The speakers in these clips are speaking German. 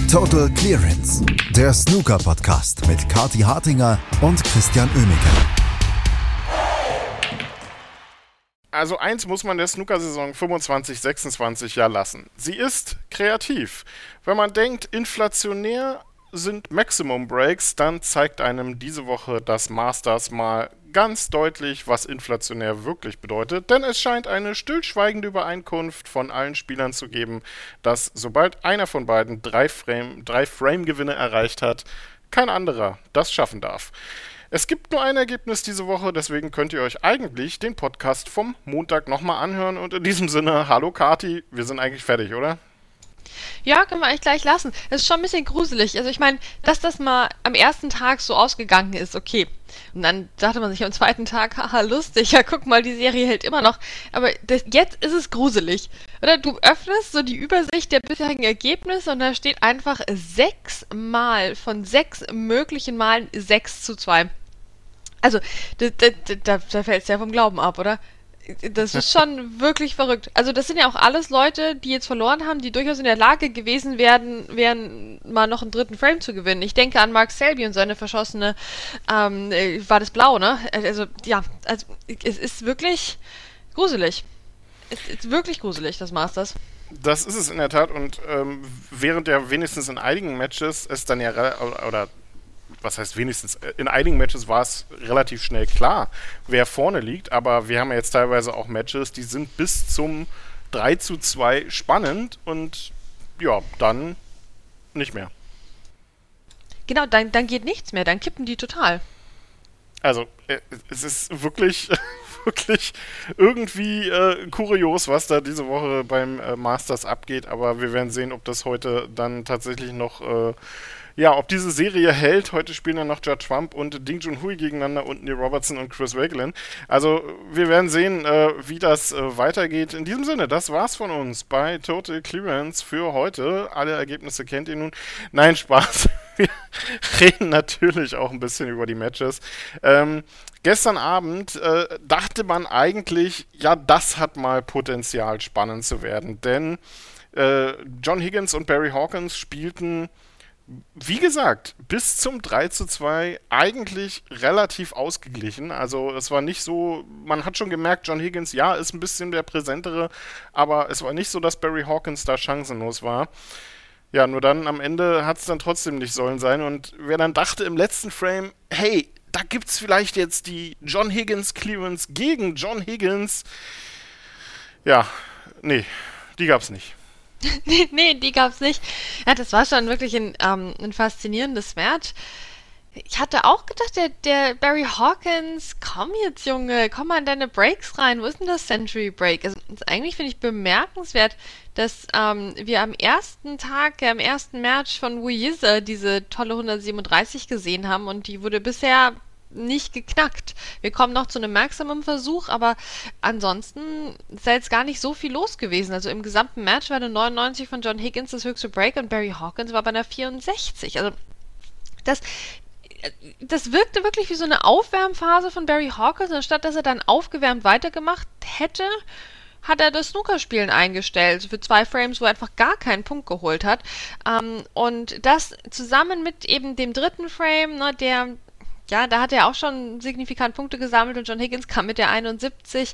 Total Clearance, der Snooker-Podcast mit Kathi Hartinger und Christian Oemeke. Also eins muss man der Snooker-Saison 25-26 ja lassen. Sie ist kreativ. Wenn man denkt, inflationär sind Maximum Breaks, dann zeigt einem diese Woche das Masters mal ganz deutlich, was inflationär wirklich bedeutet, denn es scheint eine stillschweigende Übereinkunft von allen Spielern zu geben, dass sobald einer von beiden drei Frame-Gewinne erreicht hat, kein anderer das schaffen darf. Es gibt nur ein Ergebnis diese Woche, deswegen könnt ihr euch eigentlich den Podcast vom Montag nochmal anhören und in diesem Sinne, hallo Kathi, wir sind eigentlich fertig, oder? Ja, können wir eigentlich gleich lassen. Es ist schon ein bisschen gruselig. Also ich meine, dass das mal am ersten Tag so ausgegangen ist, okay. Und dann dachte man sich am zweiten Tag, haha, lustig, ja guck mal, die Serie hält immer noch. Aber jetzt ist es gruselig. Oder du öffnest so die Übersicht der bisherigen Ergebnisse und da steht einfach 6 von 6 möglichen Malen 6:2. Also, da fällt es ja vom Glauben ab, oder? Das ist schon wirklich verrückt. Also das sind ja auch alles Leute, die jetzt verloren haben, die durchaus in der Lage gewesen wären mal noch einen dritten Frame zu gewinnen. Ich denke an Mark Selby und seine verschossene, war das blau, ne? Also, ja, es ist wirklich gruselig. Es ist wirklich gruselig, das Masters. Das ist es in der Tat und während ja wenigstens in einigen Matches es dann ja, oder was heißt wenigstens, in einigen Matches war es relativ schnell klar, wer vorne liegt, aber wir haben ja jetzt teilweise auch Matches, die sind bis zum 3:2 spannend und ja, dann nicht mehr. Genau, dann geht nichts mehr, dann kippen die total. Also, es ist wirklich, wirklich irgendwie kurios, was da diese Woche beim Masters abgeht, aber wir werden sehen, ob das heute dann tatsächlich noch ob diese Serie hält. Heute spielen ja noch Judd Trump und Ding Junhui gegeneinander und Neil Robertson und Chris Wakelin. Also wir werden sehen, wie das weitergeht. In diesem Sinne, das war's von uns bei Total Clearance für heute. Alle Ergebnisse kennt ihr nun. Nein, Spaß. Wir reden natürlich auch ein bisschen über die Matches. Gestern Abend dachte man eigentlich, ja, das hat mal Potenzial, spannend zu werden. Denn John Higgins und Barry Hawkins spielten, wie gesagt, bis zum 3:2 eigentlich relativ ausgeglichen. Also es war nicht so, man hat schon gemerkt, John Higgins, ja, ist ein bisschen der präsentere, aber es war nicht so, dass Barry Hawkins da chancenlos war. Ja, nur dann am Ende hat es dann trotzdem nicht sollen sein. Und wer dann dachte im letzten Frame, hey, da gibt's vielleicht jetzt die John Higgins Clearance gegen John Higgins. Ja, nee, die gab's nicht. Nee, die gab's nicht. Ja, das war schon wirklich ein faszinierendes Match. Ich hatte auch gedacht, der Barry Hawkins, komm jetzt, Junge, komm mal in deine Breaks rein. Wo ist denn das Century Break? Also, eigentlich finde ich bemerkenswert, dass wir am ersten Tag, am ersten Match von Wu Yizhe diese tolle 137 gesehen haben und die wurde bisher nicht geknackt. Wir kommen noch zu einem Maximum-Versuch, aber ansonsten ist da jetzt gar nicht so viel los gewesen. Also im gesamten Match war eine 99 von John Higgins das höchste Break und Barry Hawkins war bei einer 64. Also das wirkte wirklich wie so eine Aufwärmphase von Barry Hawkins. Anstatt dass er dann aufgewärmt weitergemacht hätte, hat er das Snookerspielen eingestellt für 2 Frames, wo er einfach gar keinen Punkt geholt hat. Und das zusammen mit eben dem dritten Frame, ne, da hat er auch schon signifikant Punkte gesammelt und John Higgins kam mit der 71.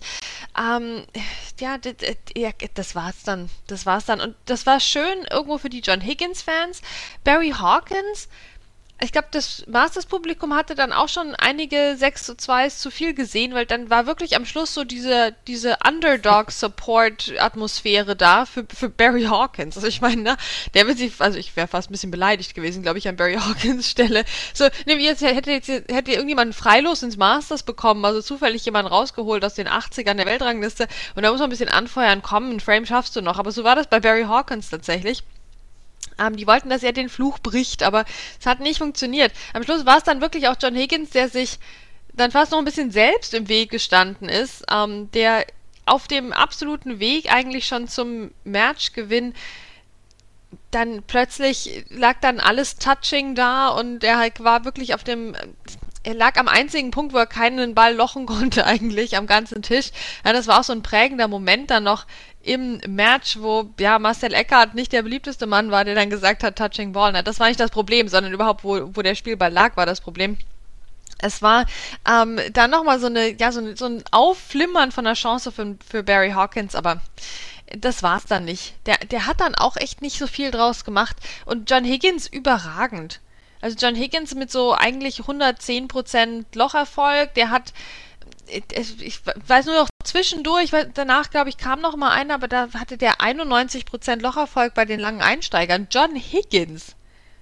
Das war's dann. Und das war schön irgendwo für die John Higgins-Fans. Barry Hawkins, ich glaube, das Masters-Publikum hatte dann auch schon einige 6:2s zu viel gesehen, weil dann war wirklich am Schluss so diese Underdog-Support-Atmosphäre da für Barry Hawkins. Also ich meine, ne, ich wäre fast ein bisschen beleidigt gewesen, glaube ich, an Barry Hawkins Stelle. So, hätte irgendjemand Freilos ins Masters bekommen, also zufällig jemanden rausgeholt aus den 80ern der Weltrangliste und da muss man ein bisschen anfeuern, komm, einen Frame schaffst du noch. Aber so war das bei Barry Hawkins tatsächlich. Die wollten, dass er den Fluch bricht, aber es hat nicht funktioniert. Am Schluss war es dann wirklich auch John Higgins, der sich dann fast noch ein bisschen selbst im Weg gestanden ist, der auf dem absoluten Weg eigentlich schon zum Matchgewinn dann plötzlich lag dann alles Touching da und er war wirklich auf dem er lag am einzigen Punkt, wo er keinen Ball lochen konnte eigentlich am ganzen Tisch. Ja, das war auch so ein prägender Moment dann noch im Match, wo ja Marcel Eckhardt nicht der beliebteste Mann war, der dann gesagt hat, Touching Ball. Na, das war nicht das Problem, sondern überhaupt, wo der Spielball lag, war das Problem. Es war dann nochmal so ein Aufflimmern von der Chance für Barry Hawkins, aber das war's dann nicht. Der hat dann auch echt nicht so viel draus gemacht. Und John Higgins überragend. Also John Higgins mit so eigentlich 110% Locherfolg, der hat, ich weiß nur noch zwischendurch, danach glaube ich kam noch mal einer, aber da hatte der 91% Locherfolg bei den langen Einsteigern. John Higgins,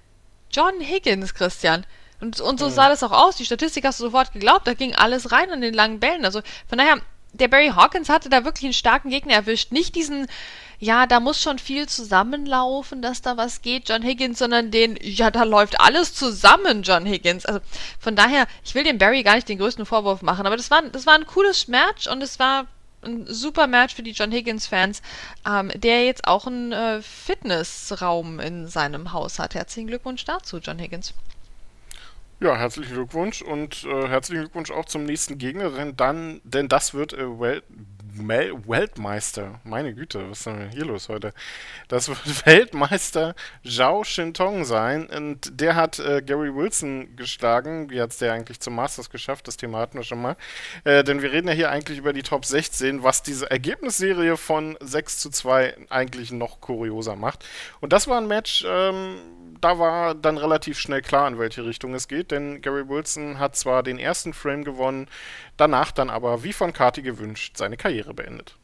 Christian. Und so sah das auch aus. Die Statistik hast du sofort geglaubt, da ging alles rein an den langen Bällen. Also von daher, der Barry Hawkins hatte da wirklich einen starken Gegner erwischt. Nicht diesen, ja, da muss schon viel zusammenlaufen, dass da was geht, John Higgins, sondern da läuft alles zusammen, John Higgins. Also von daher, ich will dem Barry gar nicht den größten Vorwurf machen, aber das war ein cooles Match und es war ein super Match für die John Higgins-Fans, der jetzt auch einen Fitnessraum in seinem Haus hat. Herzlichen Glückwunsch dazu, John Higgins. Ja, herzlichen Glückwunsch und herzlichen Glückwunsch auch zum nächsten Gegner, denn das wird Weltmeister. Meine Güte, was ist denn hier los heute? Das wird Weltmeister Zhao Shintong sein und der hat Gary Wilson geschlagen. Wie hat es der eigentlich zum Masters geschafft? Das Thema hatten wir schon mal. Denn wir reden ja hier eigentlich über die Top 16, was diese Ergebnisserie von 6:2 eigentlich noch kurioser macht. Und das war ein Match, da war dann relativ schnell klar, in welche Richtung es geht, denn Gary Wilson hat zwar den ersten Frame gewonnen, danach dann aber, wie von Kati gewünscht, seine Karriere beendet.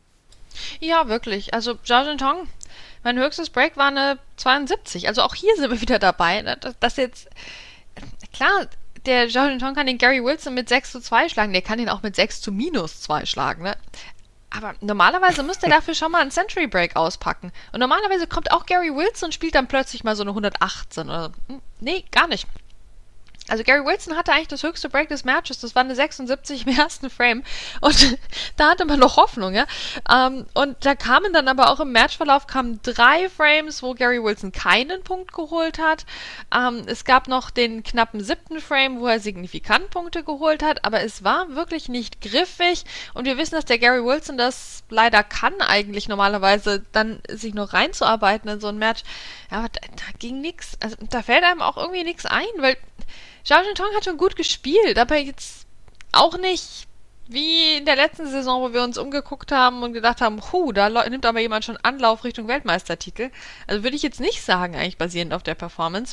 Ja, wirklich. Also Zhao Shintong, mein höchstes Break war eine 72. Also auch hier sind wir wieder dabei. Das jetzt, klar, der Zhao Shintong kann den Gary Wilson mit 6:2 schlagen, der kann ihn auch mit 6:-2 schlagen, ne? Aber normalerweise müsste er dafür schon mal einen Century Break auspacken. Und normalerweise kommt auch Gary Wilson und spielt dann plötzlich mal so eine 118 oder so. Nee, gar nicht. Also Gary Wilson hatte eigentlich das höchste Break des Matches, das war eine 76 im ersten Frame und da hatte man noch Hoffnung, ja. Und da kamen dann aber auch im Matchverlauf 3 Frames, wo Gary Wilson keinen Punkt geholt hat. Es gab noch den knappen 7. Frame, wo er signifikant Punkte geholt hat, aber es war wirklich nicht griffig und wir wissen, dass der Gary Wilson das leider kann eigentlich normalerweise, dann sich noch reinzuarbeiten in so ein Match. Ja, aber da ging nichts. Also da fällt einem auch irgendwie nichts ein, weil Zhao Shintong hat schon gut gespielt, aber jetzt auch nicht wie in der letzten Saison, wo wir uns umgeguckt haben und gedacht haben, da nimmt aber jemand schon Anlauf Richtung Weltmeistertitel. Also würde ich jetzt nicht sagen, eigentlich basierend auf der Performance.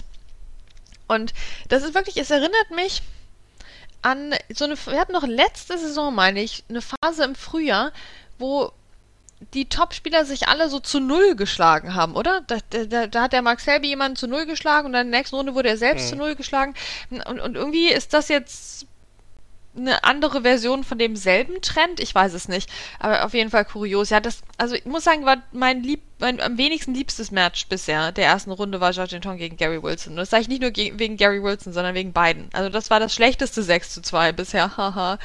Und das ist wirklich, es erinnert mich an wir hatten noch letzte Saison, meine ich, eine Phase im Frühjahr, wo die Topspieler sich alle so zu 0 geschlagen haben, oder? Da hat der Mark Selby jemanden zu 0 geschlagen und dann in der nächsten Runde wurde er selbst zu 0 geschlagen. Und irgendwie ist das jetzt eine andere Version von demselben Trend? Ich weiß es nicht. Aber auf jeden Fall kurios. Ja, also ich muss sagen, war mein am wenigsten liebstes Match bisher der ersten Runde war Zhao Shintong gegen Gary Wilson. Und das sage ich nicht nur wegen Gary Wilson, sondern wegen beiden. Also das war das schlechteste 6:2 bisher. Haha.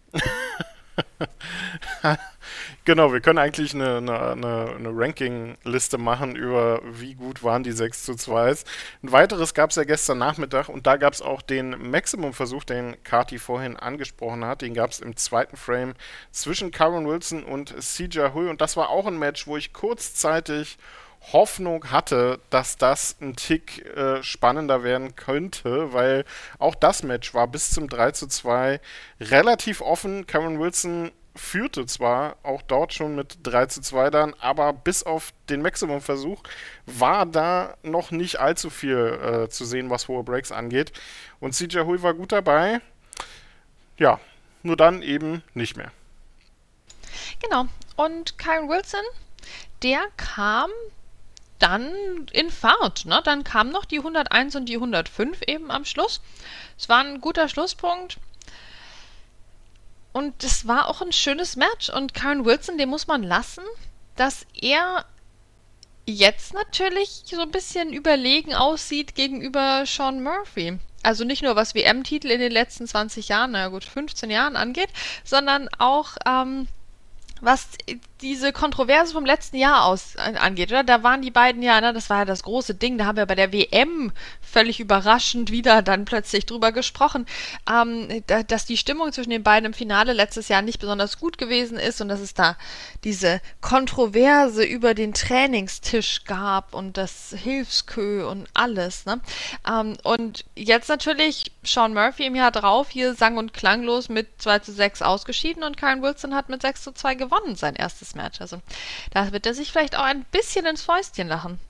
Genau, wir können eigentlich eine Ranking-Liste machen über wie gut waren die 6:2s. Ein weiteres gab es ja gestern Nachmittag und da gab es auch den Maximum-Versuch, den Kati vorhin angesprochen hat. Den gab es im zweiten Frame zwischen Kyron Wilson und Si Jiahui und das war auch ein Match, wo ich kurzzeitig Hoffnung hatte, dass das ein Tick spannender werden könnte, weil auch das Match war bis zum 3:2 relativ offen. Kyron Wilson führte zwar auch dort schon mit 3:2 dann, aber bis auf den Maximum-Versuch war da noch nicht allzu viel zu sehen, was hohe Breaks angeht. Und Si Jiahui war gut dabei. Ja, nur dann eben nicht mehr. Genau. Und Kyron Wilson, der kam dann in Fahrt, ne? Dann kamen noch die 101 und die 105 eben am Schluss. Es war ein guter Schlusspunkt. Und es war auch ein schönes Match. Und Kyron Wilson, den muss man lassen, dass er jetzt natürlich so ein bisschen überlegen aussieht gegenüber Sean Murphy. Also nicht nur was WM-Titel in den letzten 20 Jahren, na gut, 15 Jahren angeht, sondern auch was diese Kontroverse vom letzten Jahr angeht, oder? Da waren die beiden ja, ne, das war ja das große Ding, da haben wir bei der WM völlig überraschend wieder dann plötzlich drüber gesprochen, dass die Stimmung zwischen den beiden im Finale letztes Jahr nicht besonders gut gewesen ist und dass es da diese Kontroverse über den Trainingstisch gab und das Hilfskö und alles, ne? Und jetzt natürlich Shaun Murphy im Jahr drauf hier sang- und klanglos mit 2:6 ausgeschieden und Kyren Wilson hat mit 6:2 gewonnen, sein erstes Match. Also da wird er sich vielleicht auch ein bisschen ins Fäustchen lachen.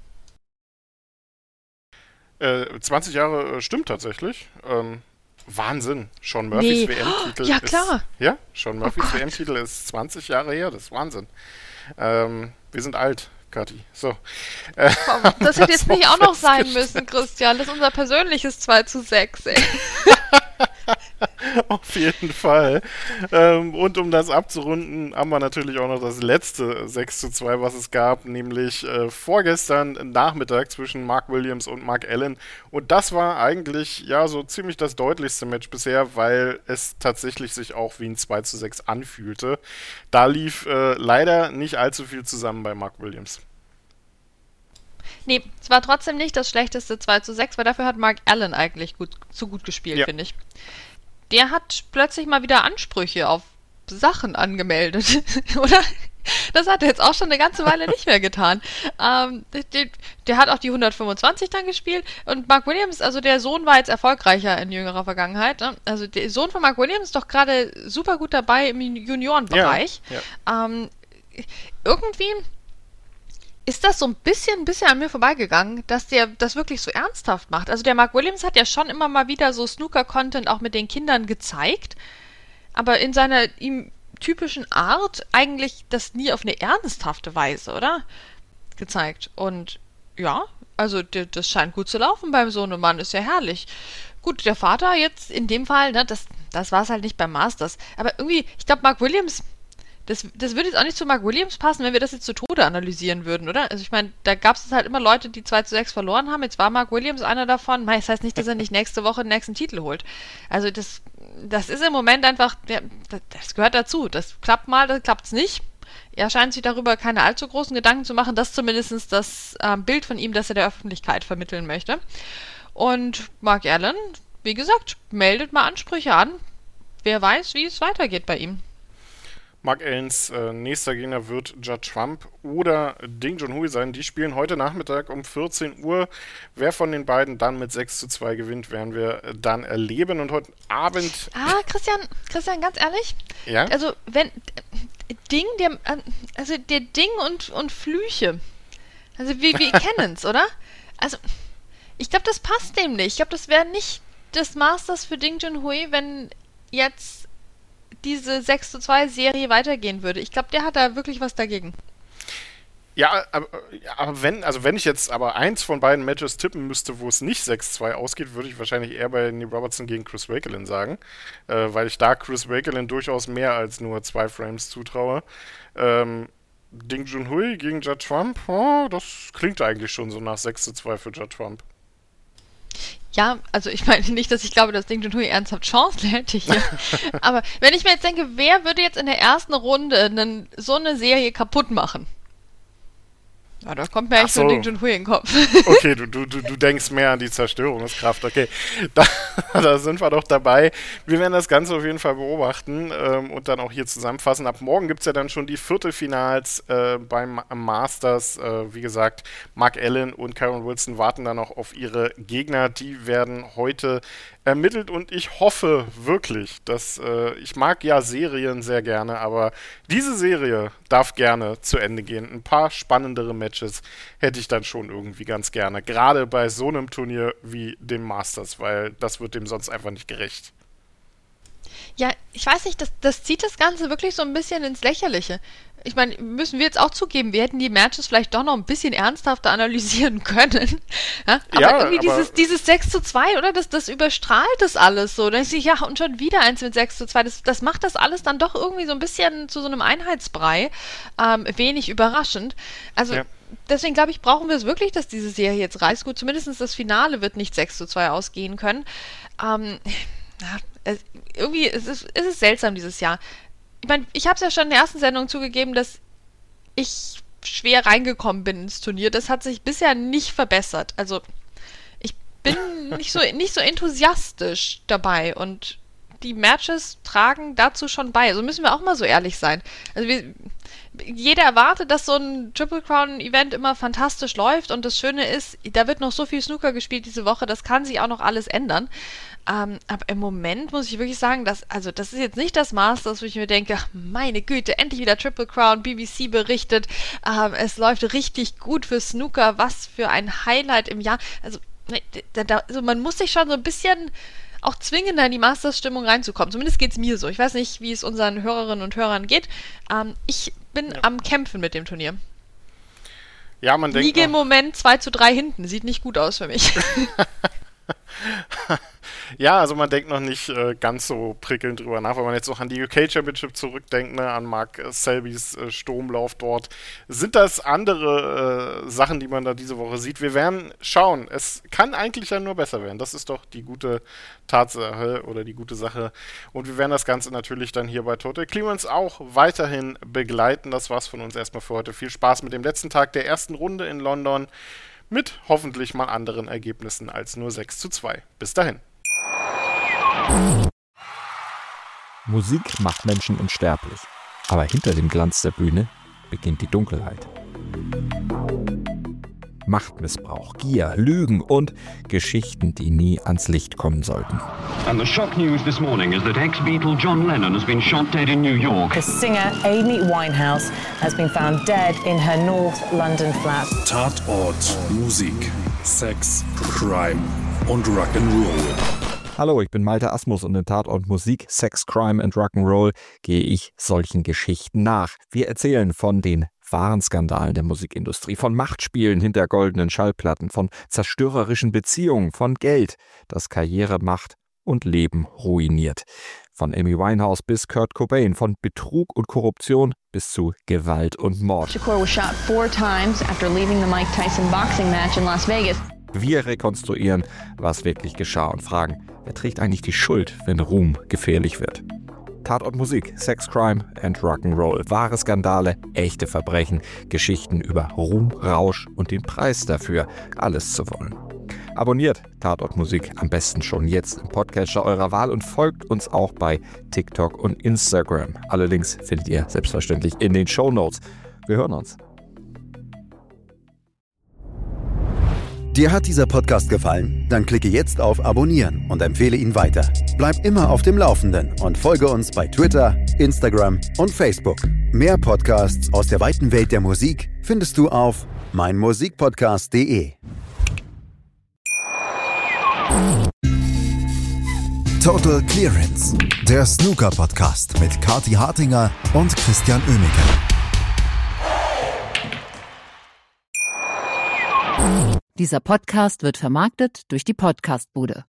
20 Jahre stimmt tatsächlich. Wahnsinn. Shaun Murphys WM-Titel ja, klar. ist... Ja, Shaun Murphys WM-Titel ist 20 Jahre her. Das ist Wahnsinn. Wir sind alt, Kathi. So. Das hätte jetzt nicht auch noch sein müssen, Christian. Das ist unser persönliches 2:6, ey. Auf jeden Fall. Und um das abzurunden, haben wir natürlich auch noch das letzte 6:2, was es gab, nämlich vorgestern Nachmittag zwischen Mark Williams und Mark Allen. Und das war eigentlich ja so ziemlich das deutlichste Match bisher, weil es tatsächlich sich auch wie ein 2:6 anfühlte. Da lief leider nicht allzu viel zusammen bei Mark Williams. Nee, es war trotzdem nicht das schlechteste 2:6, weil dafür hat Mark Allen eigentlich zu gut gespielt, finde ich. Der hat plötzlich mal wieder Ansprüche auf Sachen angemeldet, oder? Das hat er jetzt auch schon eine ganze Weile nicht mehr getan. Der hat auch die 125 dann gespielt und Mark Williams, also der Sohn war jetzt erfolgreicher in jüngerer Vergangenheit. Ne? Also der Sohn von Mark Williams ist doch gerade super gut dabei im Juniorenbereich. Ja. Irgendwie ist das so ein bisschen an mir vorbeigegangen, dass der das wirklich so ernsthaft macht. Also der Mark Williams hat ja schon immer mal wieder so Snooker-Content auch mit den Kindern gezeigt, aber in seiner ihm typischen Art eigentlich das nie auf eine ernsthafte Weise, oder? Gezeigt. Und ja, also das scheint gut zu laufen beim Sohnemann, ist ja herrlich. Gut, der Vater jetzt in dem Fall, ne, das war es halt nicht beim Masters. Aber irgendwie, ich glaube, Mark Williams... Das würde jetzt auch nicht zu Mark Williams passen, wenn wir das jetzt zu Tode analysieren würden, oder? Also ich meine, da gab es halt immer Leute, die 2:6 verloren haben. Jetzt war Mark Williams einer davon. Das heißt nicht, dass er nicht nächste Woche den nächsten Titel holt. Also das ist im Moment einfach, ja, das gehört dazu. Das klappt mal, das klappt's nicht. Er scheint sich darüber keine allzu großen Gedanken zu machen. Das ist zumindest das Bild von ihm, das er der Öffentlichkeit vermitteln möchte. Und Mark Allen, wie gesagt, meldet mal Ansprüche an. Wer weiß, wie es weitergeht bei ihm. Mark Allens nächster Gegner wird Judd Trump oder Ding Junhui sein. Die spielen heute Nachmittag um 14 Uhr. Wer von den beiden dann mit 6:2 gewinnt, werden wir dann erleben. Und heute Abend... Christian, ganz ehrlich? Ja? Also, wenn Ding, der Ding und Flüche. Also, wir kennen's, oder? Also, ich glaube, das passt dem nicht. Ich glaube, das wäre nicht das Masters für Ding Junhui, wenn jetzt diese 6:2-Serie weitergehen würde. Ich glaube, der hat da wirklich was dagegen. Ja, aber wenn ich jetzt aber eins von beiden Matches tippen müsste, wo es nicht 6:2 ausgeht, würde ich wahrscheinlich eher bei Neil Robertson gegen Chris Wakelin sagen, weil ich da Chris Wakelin durchaus mehr als nur 2 Frames zutraue. Ding Junhui gegen Judd Trump, das klingt eigentlich schon so nach 6:2 für Judd Trump. Ja, also ich meine nicht, dass ich glaube, dass Ding Junhui ernsthaft Chancen hätte hier. Aber wenn ich mir jetzt denke, wer würde jetzt in der ersten Runde so eine Serie kaputt machen? Ja, da kommt mir eigentlich so Ding Junhui in den Kopf. Okay, du denkst mehr an die Zerstörungskraft. Okay, da sind wir doch dabei. Wir werden das Ganze auf jeden Fall beobachten und dann auch hier zusammenfassen. Ab morgen gibt es ja dann schon die Viertelfinals beim Masters. Wie gesagt, Mark Allen und Kyren Wilson warten dann noch auf ihre Gegner. Die werden heute ermittelt und ich hoffe wirklich, dass ich mag ja Serien sehr gerne, aber diese Serie darf gerne zu Ende gehen. Ein paar spannendere Matches hätte ich dann schon irgendwie ganz gerne. Gerade bei so einem Turnier wie dem Masters, weil das wird dem sonst einfach nicht gerecht. Ja, ich weiß nicht, das zieht das Ganze wirklich so ein bisschen ins Lächerliche. Ich meine, müssen wir jetzt auch zugeben, wir hätten die Matches vielleicht doch noch ein bisschen ernsthafter analysieren können. Ja, aber irgendwie dieses 6:2, oder? Das überstrahlt das alles so. Da denke ich, ja, und schon wieder eins mit 6:2. Das macht das alles dann doch irgendwie so ein bisschen zu so einem Einheitsbrei. Wenig überraschend. Also deswegen glaube ich, brauchen wir es wirklich, dass diese Serie jetzt reißt. Gut, zumindest das Finale wird nicht 6:2 ausgehen können. Irgendwie ist es seltsam dieses Jahr. ich meine, ich habe es ja schon in der ersten Sendung zugegeben, dass ich schwer reingekommen bin ins Turnier. Das hat sich bisher nicht verbessert. Also ich bin nicht so enthusiastisch dabei und die Matches tragen dazu schon bei. Also müssen wir auch mal so ehrlich sein. Also jeder erwartet, dass so ein Triple Crown Event immer fantastisch läuft und das Schöne ist, da wird noch so viel Snooker gespielt diese Woche, das kann sich auch noch alles ändern. Aber im Moment muss ich wirklich sagen, das ist jetzt nicht das Masters, wo ich mir denke, ach, meine Güte, endlich wieder Triple Crown, BBC berichtet, es läuft richtig gut für Snooker, was für ein Highlight im Jahr. Also man muss sich schon so ein bisschen auch zwingender in die Masters-Stimmung reinzukommen. Zumindest geht es mir so. Ich weiß nicht, wie es unseren Hörerinnen und Hörern geht. Ich bin am Kämpfen mit dem Turnier. Ja, man denkt. Liege im Moment 2-3 hinten. Sieht nicht gut aus für mich. Ja, also man denkt noch nicht ganz so prickelnd drüber nach, wenn man jetzt auch an die UK Championship zurückdenkt, ne, an Mark Selbys Sturmlauf dort. Sind das andere Sachen, die man da diese Woche sieht? Wir werden schauen. Es kann eigentlich ja nur besser werden. Das ist doch die gute Tatsache oder die gute Sache. Und wir werden das Ganze natürlich dann hier bei Total Clearance auch weiterhin begleiten. Das war's von uns erstmal für heute. Viel Spaß mit dem letzten Tag der ersten Runde in London. Mit hoffentlich mal anderen Ergebnissen als nur 6-2. Bis dahin. Musik macht Menschen unsterblich. Aber hinter dem Glanz der Bühne beginnt die Dunkelheit. Machtmissbrauch, Gier, Lügen und Geschichten, die nie ans Licht kommen sollten. And the shock news this morning is that ex-Beatle John Lennon has been shot dead in New York. The singer Amy Winehouse has been found dead in her North London flat. Tatort, Musik, Sex, Crime und Rock'n'Roll. Hallo, ich bin Malte Asmus und in Tatort Musik, Sex, Crime and Rock'n'Roll gehe ich solchen Geschichten nach. Wir erzählen von den wahren Skandalen der Musikindustrie, von Machtspielen hinter goldenen Schallplatten, von zerstörerischen Beziehungen, von Geld, das Karriere macht und Leben ruiniert. Von Amy Winehouse bis Kurt Cobain, von Betrug und Korruption bis zu Gewalt und Mord. Shakur was shot 4 times after leaving the Mike Tyson boxing match in Las Vegas. Wir rekonstruieren, was wirklich geschah und fragen, wer trägt eigentlich die Schuld, wenn Ruhm gefährlich wird? Tatort Musik, Sex, Crime and Rock'n'Roll. Wahre Skandale, echte Verbrechen, Geschichten über Ruhm, Rausch und den Preis dafür, alles zu wollen. Abonniert Tatort Musik am besten schon jetzt im Podcatcher eurer Wahl und folgt uns auch bei TikTok und Instagram. Alle Links findet ihr selbstverständlich in den Shownotes. Wir hören uns. Dir hat dieser Podcast gefallen? Dann klicke jetzt auf Abonnieren und empfehle ihn weiter. Bleib immer auf dem Laufenden und folge uns bei Twitter, Instagram und Facebook. Mehr Podcasts aus der weiten Welt der Musik findest du auf meinmusikpodcast.de. Total Clearance, der Snooker-Podcast mit Kathi Hartinger und Christian Oemeke. Dieser Podcast wird vermarktet durch die Podcastbude.